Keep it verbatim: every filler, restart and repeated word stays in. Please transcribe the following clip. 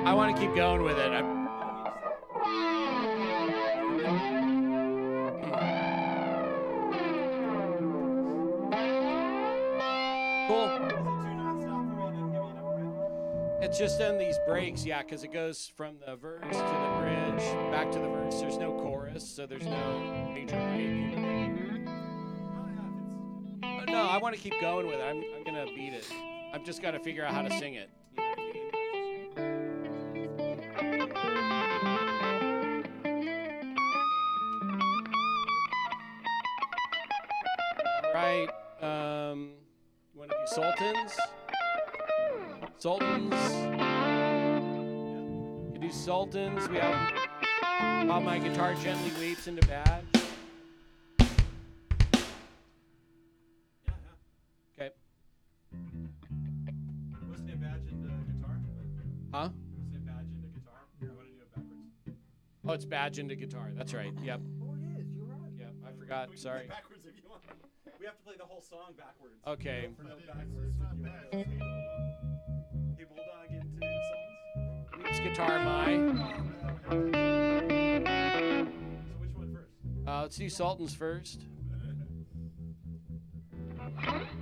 I want to keep going with it. I'm, It's just in these breaks, yeah, because it goes from the verse to the bridge, back to the verse. There's no chorus, so there's no major break. Uh, no, I want to keep going with it. I'm, I'm going to beat it. I've just got to figure out how to sing it. All right. Um, you want to do Sultans? Sultans. You do Sultans. We have While My Guitar Gently Weeps into Badge. Okay. Wasn't it badge into guitar? Huh? Wasn't it badge into guitar? I want to do it backwards. Oh, it's Badge into guitar. That's right. Yep. Oh, it is. You're right. Yeah, I forgot. We can Sorry. play backwards if you want. We have to play the whole song backwards. Okay. For no backwards. If you want to go Hey, Bulldog into Sultans. Weeps Guitar My. So which one first? Uh, let's do Sultans first. Okay.